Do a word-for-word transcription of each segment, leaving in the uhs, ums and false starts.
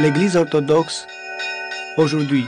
l'Église orthodoxe aujourd'hui.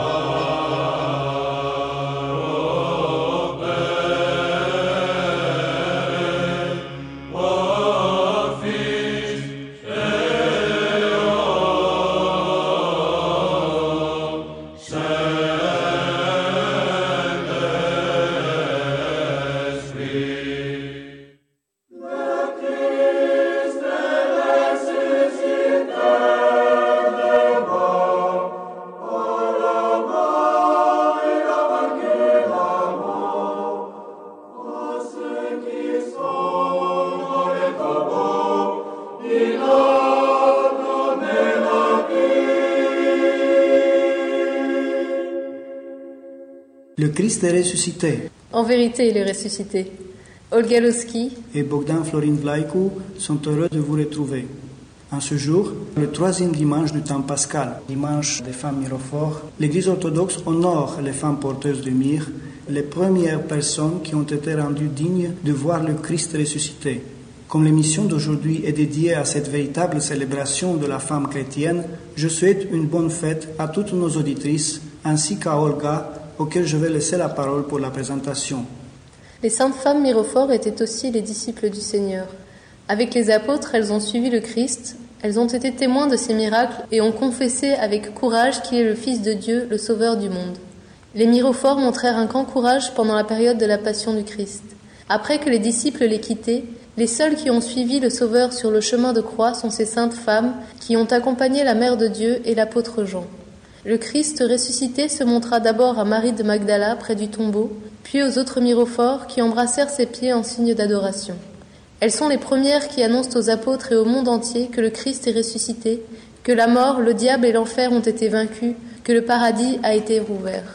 Le Christ est ressuscité. En vérité, il est ressuscité. Olga Loski et Bogdan Florin Vlaicu sont heureux de vous retrouver. En ce jour, le troisième dimanche du temps pascal, dimanche des femmes mirophores, l'Église orthodoxe honore les femmes porteuses de myrrhe, les premières personnes qui ont été rendues dignes de voir le Christ ressuscité. Comme l'émission d'aujourd'hui est dédiée à cette véritable célébration de la femme chrétienne, je souhaite une bonne fête à toutes nos auditrices, ainsi qu'à Olga, auquel je vais laisser la parole pour la présentation. Les saintes femmes mirophores étaient aussi les disciples du Seigneur. Avec les apôtres, elles ont suivi le Christ, elles ont été témoins de ses miracles et ont confessé avec courage qu'il est le Fils de Dieu, le Sauveur du monde. Les mirophores montrèrent un grand courage pendant la période de la passion du Christ. Après que les disciples l'aient quitté, les seules qui ont suivi le Sauveur sur le chemin de croix sont ces saintes femmes qui ont accompagné la Mère de Dieu et l'apôtre Jean. Le Christ ressuscité se montra d'abord à Marie de Magdala près du tombeau, puis aux autres mirophores qui embrassèrent ses pieds en signe d'adoration. Elles sont les premières qui annoncent aux apôtres et au monde entier que le Christ est ressuscité, que la mort, le diable et l'enfer ont été vaincus, que le paradis a été rouvert.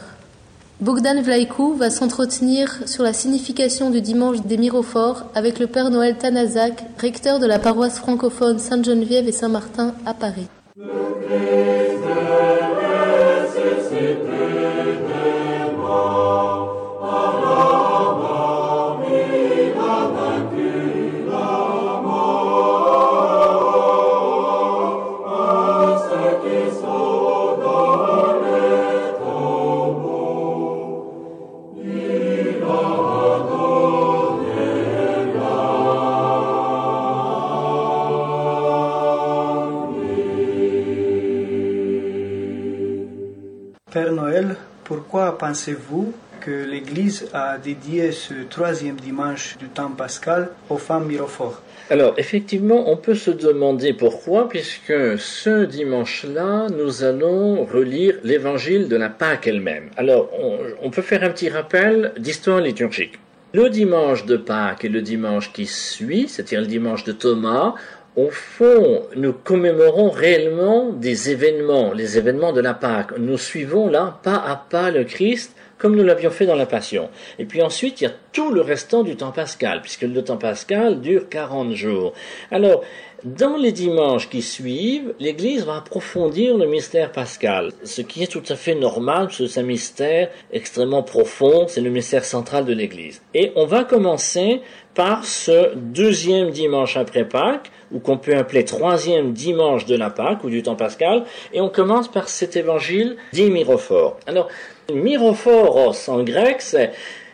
Bogdan Vlaicu va s'entretenir sur la signification du dimanche des mirophores avec le Père Noël Tanazak, recteur de la paroisse francophone Sainte-Geneviève et Saint-Martin à Paris. Père Noël, pourquoi pensez-vous que l'Église a dédié ce troisième dimanche du temps pascal aux femmes mirophores? Alors, effectivement, on peut se demander pourquoi, puisque ce dimanche-là, nous allons relire l'évangile de la Pâque elle-même. Alors, on, on peut faire un petit rappel d'histoire liturgique. Le dimanche de Pâques et le dimanche qui suit, c'est-à-dire le dimanche de Thomas, au fond, nous commémorons réellement des événements, les événements de la Pâque. Nous suivons là, pas à pas, le Christ, comme nous l'avions fait dans la Passion. Et puis ensuite, il y a tout le restant du temps pascal, puisque le temps pascal dure quarante jours. Alors, dans les dimanches qui suivent, l'Église va approfondir le mystère pascal, ce qui est tout à fait normal, parce que c'est un mystère extrêmement profond, c'est le mystère central de l'Église. Et on va commencer par ce deuxième dimanche après Pâques, ou qu'on peut appeler troisième dimanche de la Pâque, ou du temps pascal, et on commence par cet évangile dit mirophore. Alors, mirophoros en grec, c'est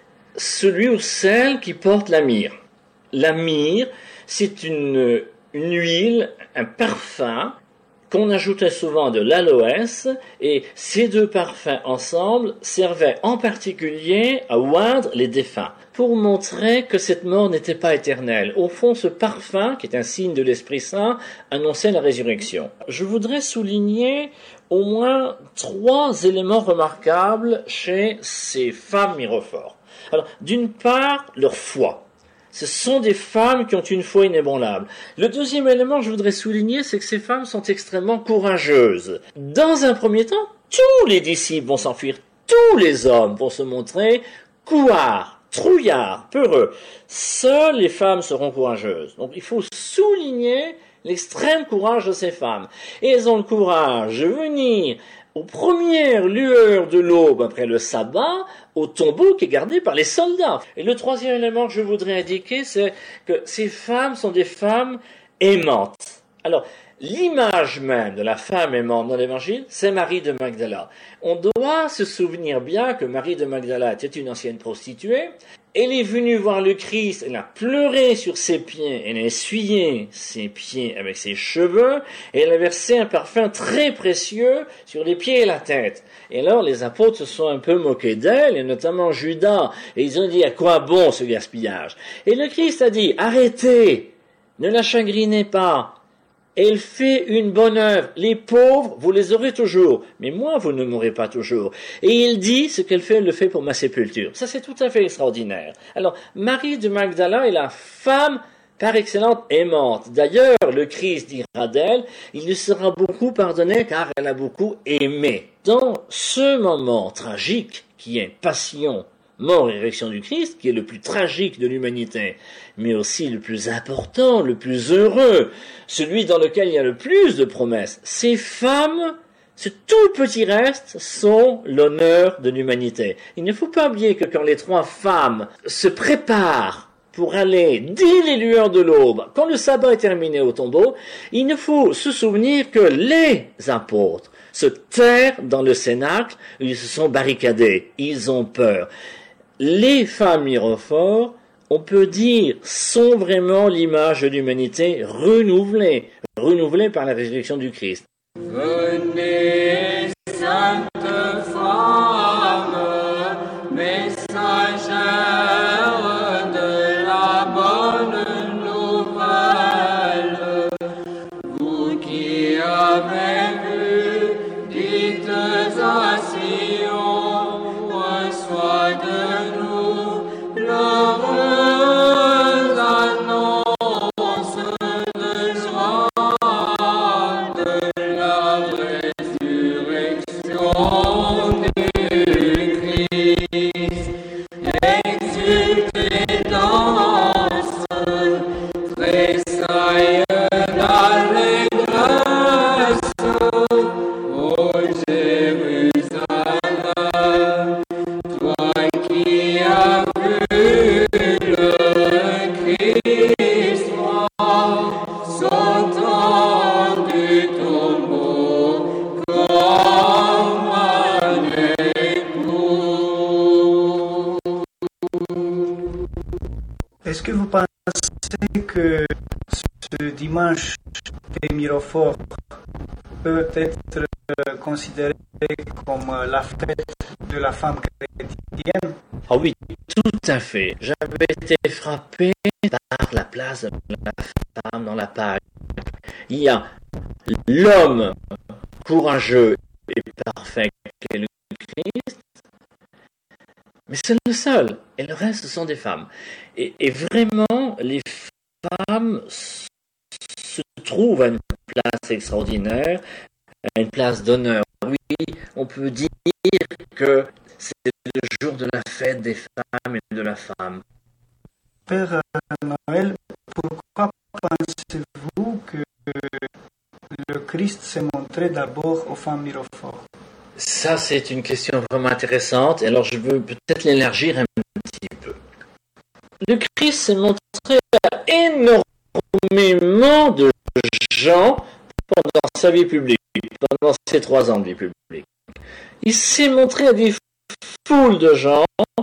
celui ou celle qui porte la myrrhe. La myrrhe, c'est une, une huile, un parfum, qu'on ajoutait souvent de l'aloès, et ces deux parfums ensemble servaient en particulier à oindre les défunts, pour montrer que cette mort n'était pas éternelle. Au fond, ce parfum, qui est un signe de l'Esprit Saint, annonçait la résurrection. Je voudrais souligner au moins trois éléments remarquables chez ces femmes mirophores. Alors, d'une part, leur foi. Ce sont des femmes qui ont une foi inébranlable. Le deuxième élément que je voudrais souligner, c'est que ces femmes sont extrêmement courageuses. Dans un premier temps, tous les disciples vont s'enfuir, tous les hommes vont se montrer couards, trouillards, peureux. Seules les femmes seront courageuses. Donc il faut souligner l'extrême courage de ces femmes. Et elles ont le courage de venir aux premières lueurs de l'aube après le sabbat, au tombeau qui est gardé par les soldats. Et le troisième élément que je voudrais indiquer, c'est que ces femmes sont des femmes aimantes. Alors, l'image même de la femme aimante dans l'Évangile, c'est Marie de Magdala. On doit se souvenir bien que Marie de Magdala était une ancienne prostituée. Elle est venue voir le Christ, elle a pleuré sur ses pieds, elle a essuyé ses pieds avec ses cheveux, et elle a versé un parfum très précieux sur les pieds et la tête. Et alors les apôtres se sont un peu moqués d'elle, et notamment Judas, et ils ont dit à quoi bon ce gaspillage. Et le Christ a dit, arrêtez, ne la chagrinez pas. Elle fait une bonne œuvre. Les pauvres, vous les aurez toujours. Mais moi, vous ne m'aurez pas toujours. Et il dit, ce qu'elle fait, elle le fait pour ma sépulture. Ça, c'est tout à fait extraordinaire. Alors, Marie de Magdala est la femme par excellence aimante. D'ailleurs, le Christ dira d'elle, il lui sera beaucoup pardonné car elle a beaucoup aimé. Dans ce moment tragique, qui est passion, mort et résurrection du Christ, qui est le plus tragique de l'humanité, mais aussi le plus important, le plus heureux, celui dans lequel il y a le plus de promesses. Ces femmes, ce tout petit reste, sont l'honneur de l'humanité. Il ne faut pas oublier que quand les trois femmes se préparent pour aller, dès les lueurs de l'aube, quand le sabbat est terminé au tombeau, il ne faut se souvenir que les apôtres se terrent dans le cénacle, ils se sont barricadés, ils ont peur. Les femmes mirophores, on peut dire, sont vraiment l'image de l'humanité renouvelée, renouvelée par la résurrection du Christ. Venez, sainte femme, messagère de la bonne nouvelle, vous qui avez vu, dites à Sion, reçois de nous l'heureuse annonce de joie de la résurrection du Christ. Exultez, danse, tressaille d'allégresse, ô Jérusalem, toi qui as vu le Christ sortant du tombeau comme un époux. Est-ce que vous pensez que ce dimanche des mirophores peut être euh, considéré comme euh, la fête de la femme chrétienne? Ah oui, tout à fait. J'avais été frappé par la place de la femme dans la Pâque. Il y a l'homme courageux et parfait qui est le Christ, mais c'est le seul. Et le reste, ce sont des femmes. Et, et vraiment, les femmes se trouvent à une place extraordinaire, à une place d'honneur. Oui, on peut dire que c'est le jour de la fête des femmes et de la femme. Père Noël, pourquoi pensez-vous que le Christ s'est montré d'abord aux femmes mirophores? Ça, c'est une question vraiment intéressante. Alors, je veux peut-être l'élargir un petit peu. Le Christ s'est montré à énormément de gens pendant sa vie publique, pendant ses trois ans de vie publique. Il s'est montré à des foules de gens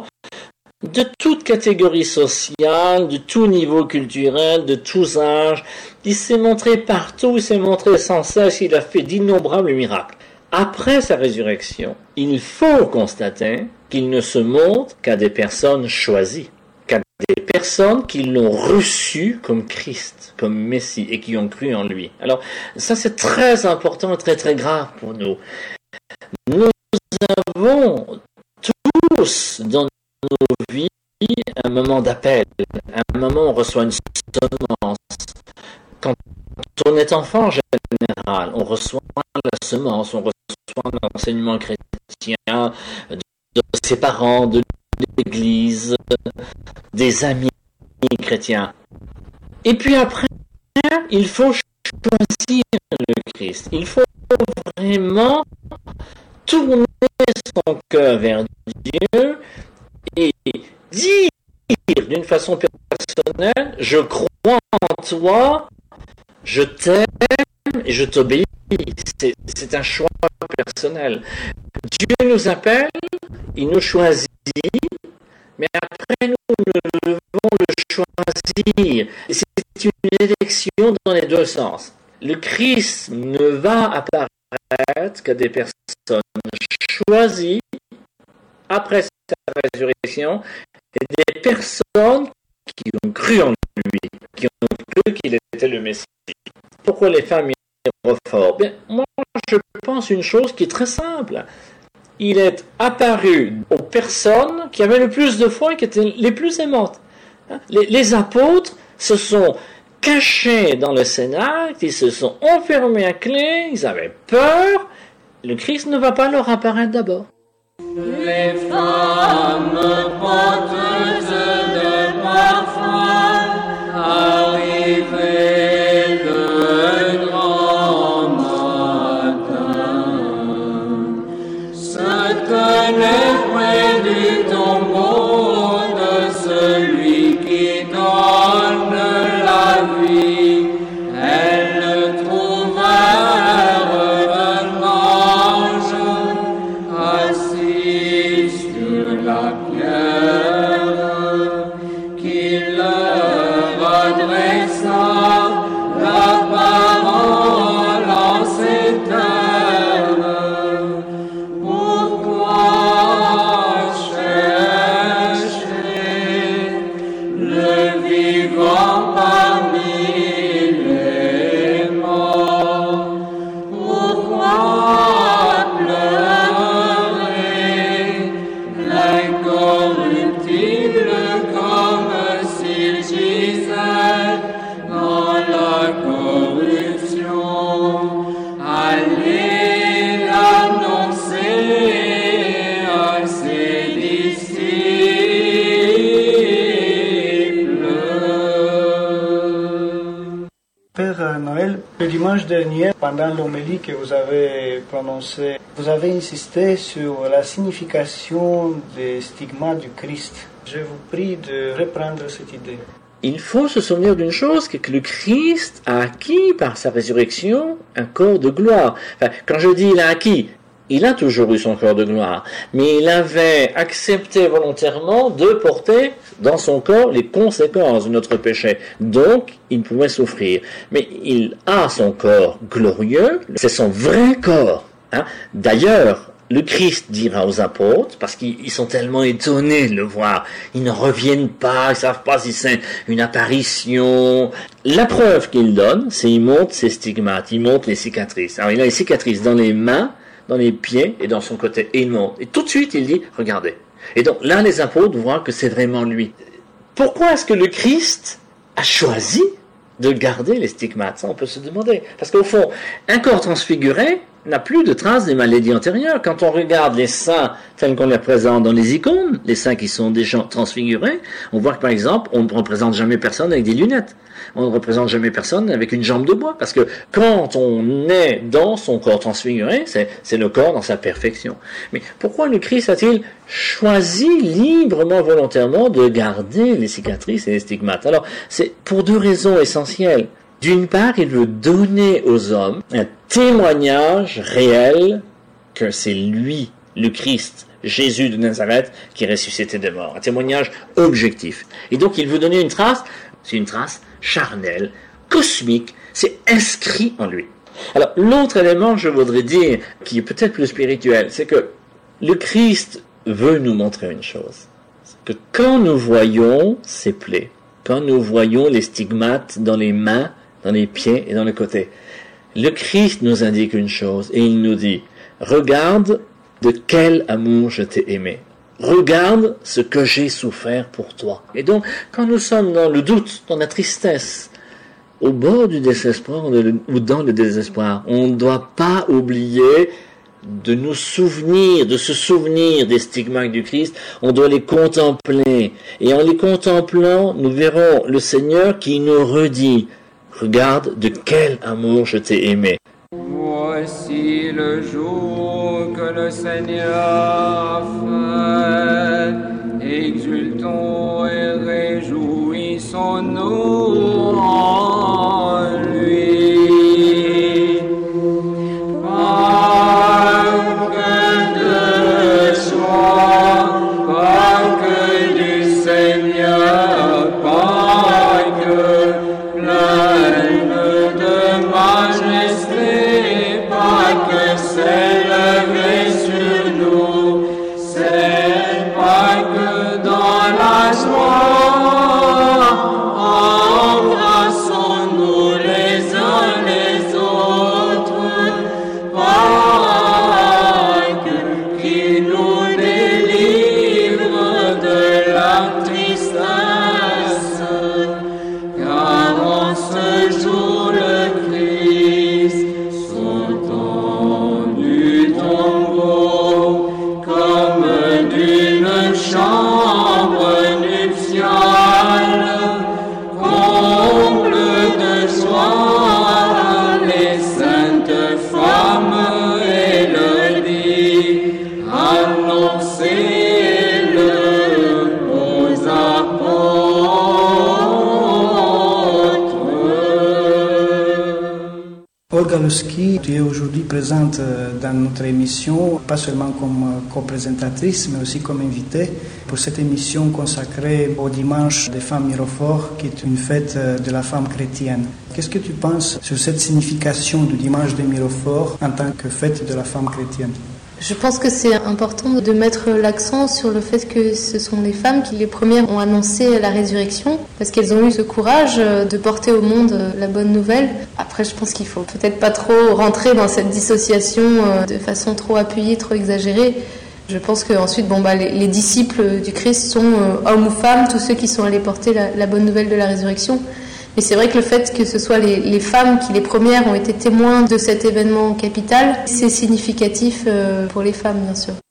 de toute catégorie sociale, de tout niveau culturel, de tous âges. Il s'est montré partout, il s'est montré sans cesse, il a fait d'innombrables miracles. Après sa résurrection, il faut constater qu'il ne se montre qu'à des personnes choisies, qu'à des personnes qui l'ont reçu comme Christ, comme Messie, et qui ont cru en lui. Alors, ça c'est très important et très très grave pour nous. Nous avons tous dans nos vies un moment d'appel, un moment où on reçoit une semence. Quand on est enfant en général, on reçoit la semence, on reçoit l'enseignement chrétien de ses parents, de l'Église, des amis chrétiens. Et puis après, il faut choisir le Christ. Il faut vraiment tourner son cœur vers Dieu et dire d'une façon personnelle, je crois en toi, je t'aime et je t'obéis. C'est, c'est un choix personnel. Dieu nous appelle, il nous choisit, mais après nous, nous devons le choisir. Et c'est une élection dans les deux sens. Le Christ ne va apparaître qu'à des personnes choisies après sa résurrection et des personnes qui ont cru en lui, qui ont cru qu'il était le Messie. Pourquoi les femmes mirophores? Bien, moi, je pense une chose qui est très simple. Il est apparu aux personnes qui avaient le plus de foi et qui étaient les plus aimantes. Les, les apôtres se sont cachés dans le Cénacle, ils se sont enfermés à clé, ils avaient peur. Le Christ ne va pas leur apparaître d'abord. Les femmes porteuses de parfum arrivaient le grand matin, se tenaient près du tombeau de celui qui donne la vie. Elles trouvèrent un ange assis sur la pierre qui leur adressa la parole en ces termes. Pourquoi chercher le vivant parmi les morts? Pourquoi pleurer l'incorruptible comme s'il gisait dans la corruption? Allez l'annoncer à ses disciples. Père Noël, le dimanche dernier, pendant l'homélie que vous avez prononcée, vous avez insisté sur la signification des stigmates du Christ. Je vous prie de reprendre cette idée. Il faut se souvenir d'une chose, que le Christ a acquis par sa résurrection un corps de gloire. Enfin, quand je dis il a acquis, il a toujours eu son corps de gloire, mais il avait accepté volontairement de porter dans son corps les conséquences de notre péché. Donc, il pouvait souffrir. Mais il a son corps glorieux, c'est son vrai corps. Hein. D'ailleurs, le Christ dira aux apôtres, parce qu'ils sont tellement étonnés de le voir, ils ne reviennent pas, ils ne savent pas si c'est une apparition. La preuve qu'il donne, c'est qu'il montre ses stigmates, il montre les cicatrices. Alors il a les cicatrices dans les mains, dans les pieds et dans son côté, et il montre. Et tout de suite, il dit, regardez. Et donc là, les apôtres voient que c'est vraiment lui. Pourquoi est-ce que le Christ a choisi de garder les stigmates? Ça, on peut se demander. Parce qu'au fond, un corps transfiguré n'a plus de traces des maladies antérieures. Quand on regarde les saints tels qu'on les présente dans les icônes, les saints qui sont déjà transfigurés, on voit que par exemple, on ne représente jamais personne avec des lunettes. On ne représente jamais personne avec une jambe de bois. Parce que quand on est dans son corps transfiguré, c'est, c'est le corps dans sa perfection. Mais pourquoi le Christ a-t-il choisi librement, volontairement de garder les cicatrices et les stigmates? Alors, c'est pour deux raisons essentielles. D'une part, il veut donner aux hommes un témoignage réel que c'est lui, le Christ, Jésus de Nazareth, qui est ressuscité des morts. Un témoignage objectif. Et donc, il veut donner une trace, c'est une trace charnelle, cosmique, c'est inscrit en lui. Alors, l'autre élément, je voudrais dire, qui est peut-être plus spirituel, c'est que le Christ veut nous montrer une chose. Que quand nous voyons ses plaies, quand nous voyons les stigmates dans les mains, dans les pieds et dans le côté, le Christ nous indique une chose et il nous dit, regarde de quel amour je t'ai aimé. Regarde ce que j'ai souffert pour toi. Et donc, quand nous sommes dans le doute, dans la tristesse, au bord du désespoir ou dans le désespoir, on ne doit pas oublier de nous souvenir, de se souvenir des stigmates du Christ, on doit les contempler. Et en les contemplant, nous verrons le Seigneur qui nous redit, regarde de quel amour je t'ai aimé. Voici le jour que le Seigneur a fait, exultons et réjouissons-nous en lui. sainte femme Élodie, annoncez-le aux apôtres. Olga Lossky, tu es aujourd'hui présente dans notre émission, pas seulement comme co-présentatrice, mais aussi comme invitée pour cette émission consacrée au dimanche des femmes mirophores, qui est une fête de la femme chrétienne. Qu'est-ce que tu penses sur cette signification du dimanche des mirophores en tant que fête de la femme chrétienne? Je pense que c'est important de mettre l'accent sur le fait que ce sont les femmes qui les premières ont annoncé la résurrection, parce qu'elles ont eu ce courage de porter au monde la bonne nouvelle. Après, je pense qu'il faut peut-être pas trop rentrer dans cette dissociation de façon trop appuyée, trop exagérée. Je pense qu'ensuite, bon, bah, les, les disciples du Christ sont euh, hommes ou femmes, tous ceux qui sont allés porter la, la bonne nouvelle de la résurrection. Mais c'est vrai que le fait que ce soit les, les femmes qui, les premières, ont été témoins de cet événement capital, c'est significatif euh, pour les femmes, bien sûr.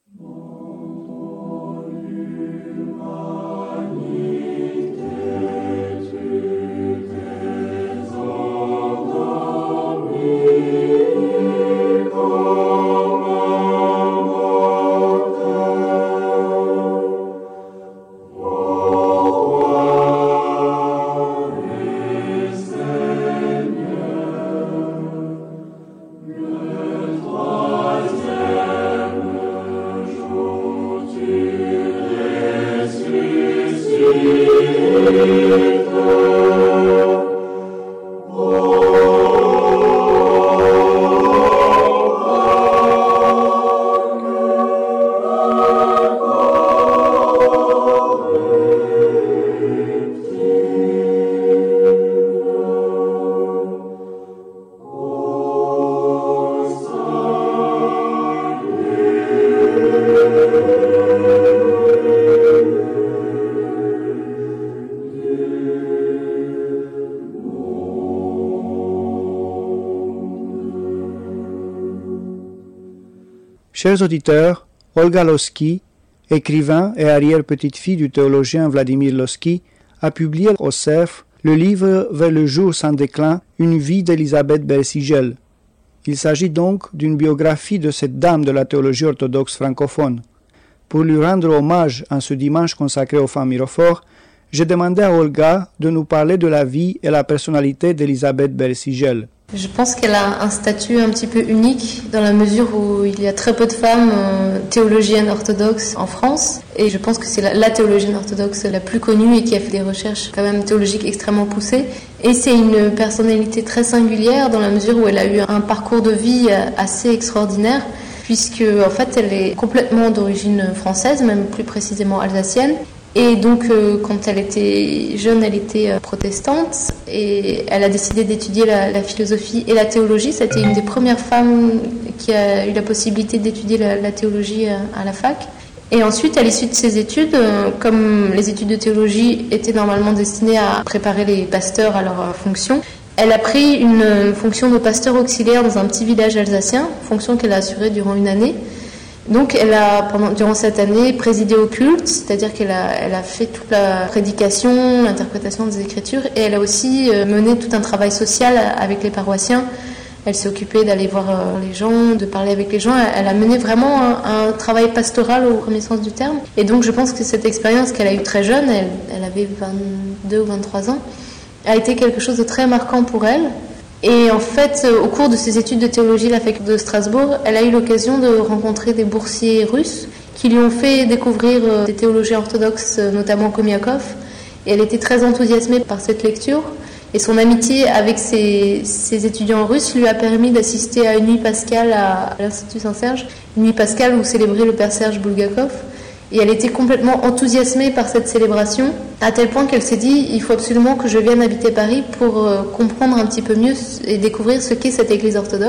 Chers auditeurs, Olga Lossky, écrivain et arrière-petite-fille du théologien Vladimir Lossky, a publié au Cerf le livre Vers le jour sans déclin, une vie d'Elisabeth Bersigel. Il s'agit donc d'une biographie de cette dame de la théologie orthodoxe francophone. Pour lui rendre hommage en ce dimanche consacré aux femmes mirophores, j'ai demandé à Olga de nous parler de la vie et la personnalité d'Elisabeth Bersigel. Je pense qu'elle a un statut un petit peu unique dans la mesure où il y a très peu de femmes euh, théologiennes orthodoxes en France. Et je pense que c'est la, la théologienne orthodoxe la plus connue et qui a fait des recherches quand même théologiques extrêmement poussées. Et c'est une personnalité très singulière dans la mesure où elle a eu un parcours de vie assez extraordinaire, puisque en fait elle est complètement d'origine française, même plus précisément alsacienne. Et donc, euh, quand elle était jeune, elle était euh, protestante et elle a décidé d'étudier la, la philosophie et la théologie. C'était une des premières femmes qui a eu la possibilité d'étudier la, la théologie à, à la fac. Et ensuite, à l'issue de ses études, euh, comme les études de théologie étaient normalement destinées à préparer les pasteurs à leur euh, fonction, elle a pris une fonction de pasteur auxiliaire dans un petit village alsacien, fonction qu'elle a assurée durant une année. Donc, elle a, pendant, durant cette année, présidé au culte, c'est-à-dire qu'elle a, elle a fait toute la prédication, l'interprétation des Écritures, et elle a aussi mené tout un travail social avec les paroissiens. Elle s'est occupée d'aller voir les gens, de parler avec les gens. Elle a mené vraiment un, un travail pastoral au premier sens du terme. Et donc, je pense que cette expérience qu'elle a eue très jeune, elle, elle avait vingt-deux ou vingt-trois ans, a été quelque chose de très marquant pour elle. Et en fait, au cours de ses études de théologie à la fac de Strasbourg, elle a eu l'occasion de rencontrer des boursiers russes qui lui ont fait découvrir des théologiens orthodoxes, notamment Komiakov. Et elle était très enthousiasmée par cette lecture. Et son amitié avec ses, ses étudiants russes lui a permis d'assister à une nuit pascale à l'Institut Saint-Serge, une nuit pascale où célébrait le père Serge Bulgakov. Et elle était complètement enthousiasmée par cette célébration, à tel point qu'elle s'est dit « il faut absolument que je vienne habiter Paris pour euh, comprendre un petit peu mieux et découvrir ce qu'est cette église orthodoxe ».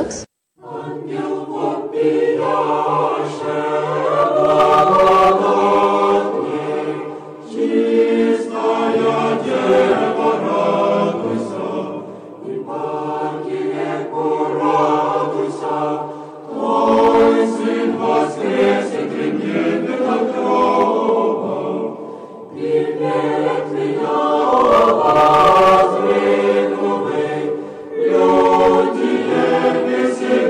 Люди,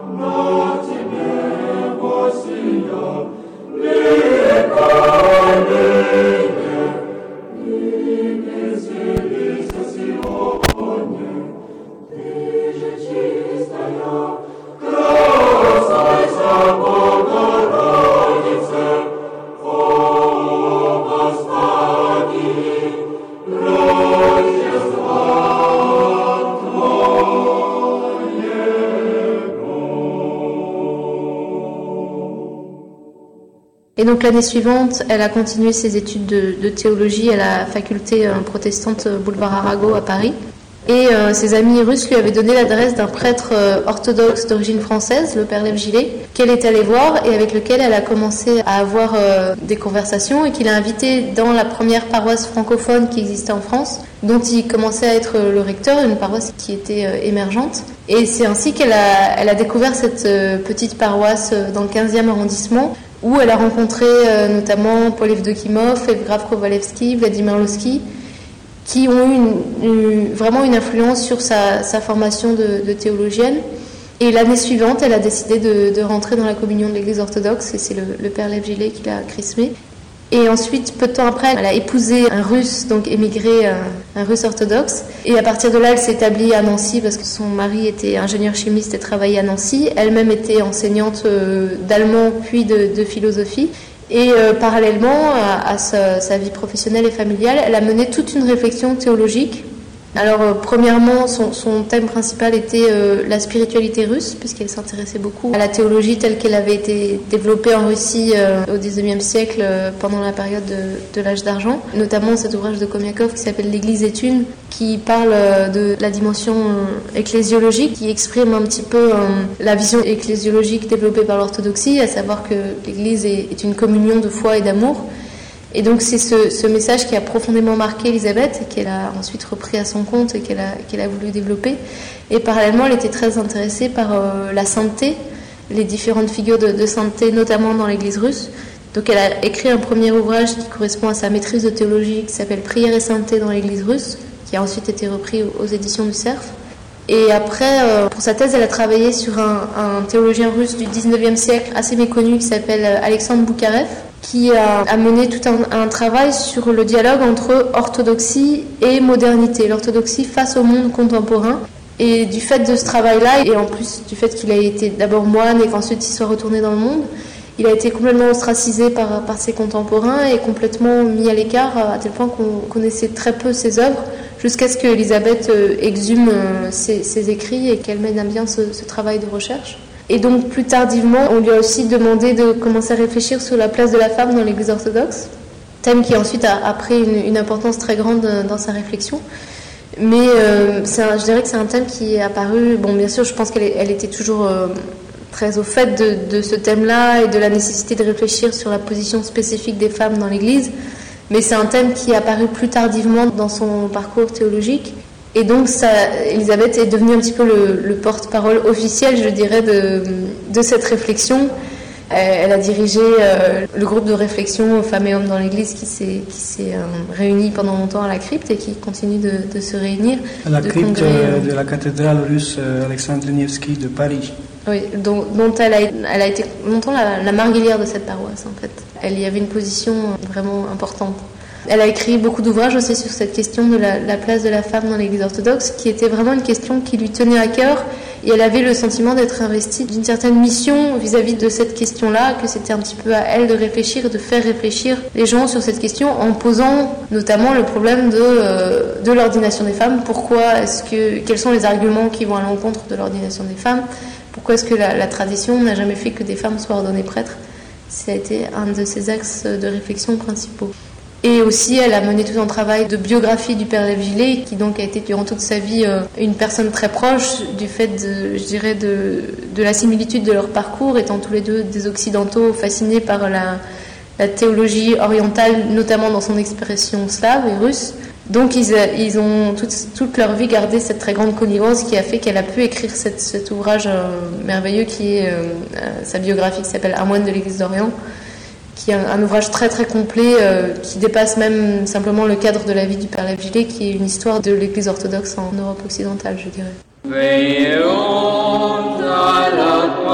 Et donc l'année suivante, elle a continué ses études de, de théologie à la faculté euh, protestante Boulevard Arago à Paris. Et euh, ses amis russes lui avaient donné l'adresse d'un prêtre euh, orthodoxe d'origine française, le père Lev Gillet, qu'elle est allée voir et avec lequel elle a commencé à avoir euh, des conversations et qu'il a invité dans la première paroisse francophone qui existait en France, dont il commençait à être le recteur, une paroisse qui était euh, émergente. Et c'est ainsi qu'elle a, elle a découvert cette euh, petite paroisse euh, dans le quinzième arrondissement, où elle a rencontré euh, notamment Paul Evdokimov, Evgraf Kovalevski, Vladimir Lossky, qui ont eu une, une, vraiment une influence sur sa, sa formation de, de théologienne. Et l'année suivante, elle a décidé de, de rentrer dans la communion de l'Église orthodoxe, et c'est le, le père Lev Gillet qui l'a chrismée. Et ensuite, peu de temps après, elle a épousé un russe, donc émigré, un, un russe orthodoxe. Et à partir de là, elle s'est établie à Nancy parce que son mari était ingénieur chimiste et travaillait à Nancy. Elle-même était enseignante euh, d'allemand puis de, de philosophie. Et euh, parallèlement à, à sa, sa vie professionnelle et familiale, elle a mené toute une réflexion théologique. Alors, euh, premièrement, son, son thème principal était euh, la spiritualité russe, puisqu'elle s'intéressait beaucoup à la théologie telle qu'elle avait été développée en Russie euh, au dix-neuvième siècle, euh, pendant la période de, de l'âge d'argent. Notamment cet ouvrage de Komiakov qui s'appelle L'Église est une, qui parle euh, de la dimension euh, ecclésiologique, qui exprime un petit peu euh, la vision ecclésiologique développée par l'orthodoxie, à savoir que l'Église est, est une communion de foi et d'amour. Et donc c'est ce, ce message qui a profondément marqué Elisabeth et qu'elle a ensuite repris à son compte et qu'elle a, qu'elle a voulu développer. Et parallèlement, elle était très intéressée par euh, la sainteté, les différentes figures de, de sainteté, notamment dans l'Église russe. Donc elle a écrit un premier ouvrage qui correspond à sa maîtrise de théologie qui s'appelle Prière et sainteté dans l'Église russe, qui a ensuite été repris aux, aux éditions du Cerf. Et après, euh, pour sa thèse, elle a travaillé sur un, un théologien russe du dix-neuvième siècle assez méconnu qui s'appelle Alexandre Boukarev, qui a, a mené tout un, un travail sur le dialogue entre orthodoxie et modernité, l'orthodoxie face au monde contemporain. Et du fait de ce travail-là, et en plus du fait qu'il a été d'abord moine et qu'ensuite il soit retourné dans le monde, il a été complètement ostracisé par, par ses contemporains et complètement mis à l'écart, à tel point qu'on connaissait très peu ses œuvres, jusqu'à ce qu'Elisabeth exhume ses, ses écrits et qu'elle mène à bien ce, ce travail de recherche. Et donc plus tardivement, on lui a aussi demandé de commencer à réfléchir sur la place de la femme dans l'Église orthodoxe, thème qui ensuite a, a pris une, une importance très grande dans sa réflexion. Mais euh, c'est un, je dirais que c'est un thème qui est apparu, bon bien sûr je pense qu'elle elle était toujours euh, très au fait de, de ce thème-là et de la nécessité de réfléchir sur la position spécifique des femmes dans l'Église, mais c'est un thème qui est apparu plus tardivement dans son parcours théologique. Et donc, ça, Elisabeth est devenue un petit peu le, le porte-parole officiel, je dirais, de, de cette réflexion. Elle a dirigé euh, le groupe de réflexion Femmes et Hommes dans l'Église qui s'est, qui s'est euh, réuni pendant longtemps à la crypte et qui continue de, de se réunir. À la de crypte congrès, de la cathédrale russe Alexandre Nevsky de Paris. Oui, dont, dont elle, a, elle a été longtemps la, la marguillière de cette paroisse, en fait. Elle y avait une position vraiment importante. Elle a écrit beaucoup d'ouvrages aussi sur cette question de la, la place de la femme dans l'Église orthodoxe, qui était vraiment une question qui lui tenait à cœur, et elle avait le sentiment d'être investie d'une certaine mission vis-à-vis de cette question-là, que c'était un petit peu à elle de réfléchir et de faire réfléchir les gens sur cette question, en posant notamment le problème de, euh, de l'ordination des femmes. Pourquoi est-ce que, quels sont les arguments qui vont à l'encontre de l'ordination des femmes? Pourquoi est-ce que la, la tradition n'a jamais fait que des femmes soient ordonnées prêtres? Ça a été un de ses axes de réflexion principaux. Et aussi, elle a mené tout un travail de biographie du père Lev Gillet, qui donc a été durant toute sa vie euh, une personne très proche du fait, de, je dirais, de, de la similitude de leur parcours, étant tous les deux des occidentaux fascinés par la, la théologie orientale, notamment dans son expression slave et russe. Donc ils, ils ont toute, toute leur vie gardé cette très grande connivence qui a fait qu'elle a pu écrire cette, cet ouvrage euh, merveilleux qui est euh, sa biographie qui s'appelle Un moine de l'Église d'Orient, qui est un, un ouvrage très très complet euh, qui dépasse même simplement le cadre de la vie du père Lev Gillet, qui est une histoire de l'Église orthodoxe en Europe occidentale, je dirais.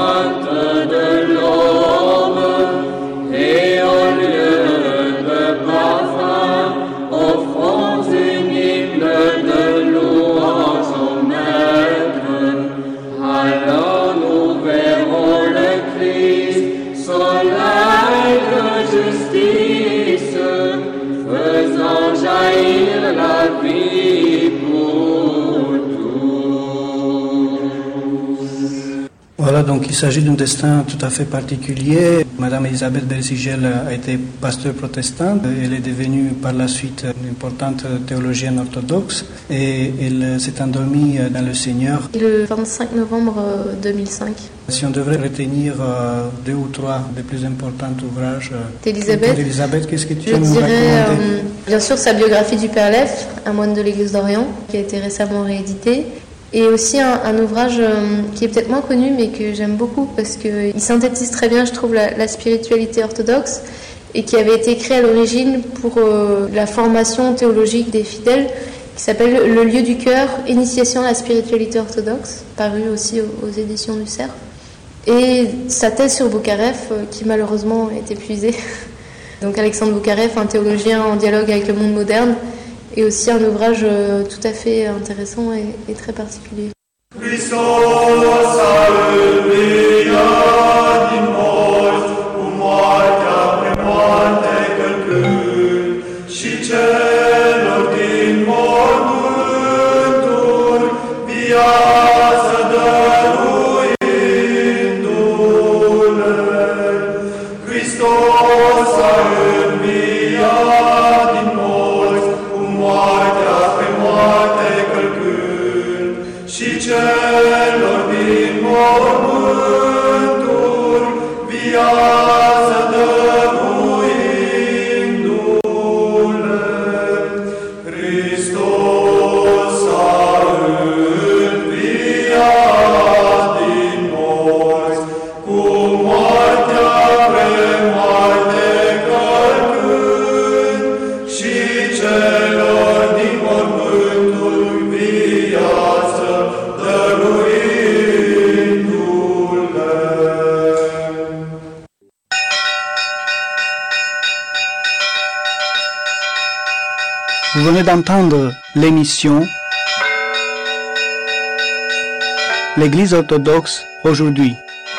Donc il s'agit d'un destin tout à fait particulier. Madame Elisabeth Berzigel a été pasteur protestante. Elle est devenue par la suite une importante théologienne orthodoxe et elle s'est endormie dans le Seigneur. Le vingt-cinq novembre deux mille cinq. Si on devrait retenir euh, deux ou trois des plus importants ouvrages euh, d'Elisabeth, d'Elisabeth, qu'est-ce que tu je as nous dirais recommander euh, bien sûr sa biographie du Père Lefebvre, un moine de l'Église d'Orient, qui a été récemment réédité. Et aussi un, un ouvrage euh, qui est peut-être moins connu, mais que j'aime beaucoup parce qu'il synthétise très bien, je trouve, la, la spiritualité orthodoxe et qui avait été écrit à l'origine pour euh, la formation théologique des fidèles, qui s'appelle Le lieu du cœur, initiation à la spiritualité orthodoxe, paru aussi aux, aux éditions du Cerf. Et sa thèse sur Boukarev, euh, qui malheureusement est épuisée. Donc Alexandre Boukarev, un théologien en dialogue avec le monde moderne, et aussi un ouvrage euh, tout à fait intéressant et, et très particulier. Vous venez d'entendre l'émission L'Église orthodoxe aujourd'hui.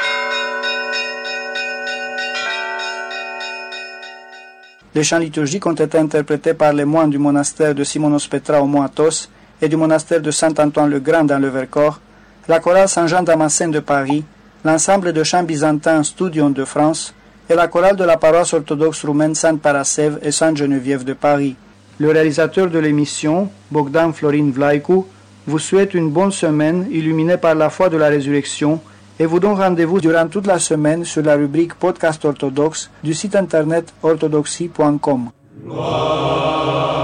Les chants liturgiques ont été interprétés par les moines du monastère de Simonos Petra au Mont Athos et du monastère de Saint-Antoine-le-Grand dans le Vercors, la chorale Saint-Jean-Damascène de Paris, l'ensemble de chants byzantins Studion de France et la chorale de la paroisse orthodoxe roumaine Sainte-Parascève et Sainte-Geneviève de Paris. Le réalisateur de l'émission, Bogdan Florin Vlaicu, vous souhaite une bonne semaine illuminée par la foi de la résurrection et vous donne rendez-vous durant toute la semaine sur la rubrique Podcast orthodoxe du site internet orthodoxie point com.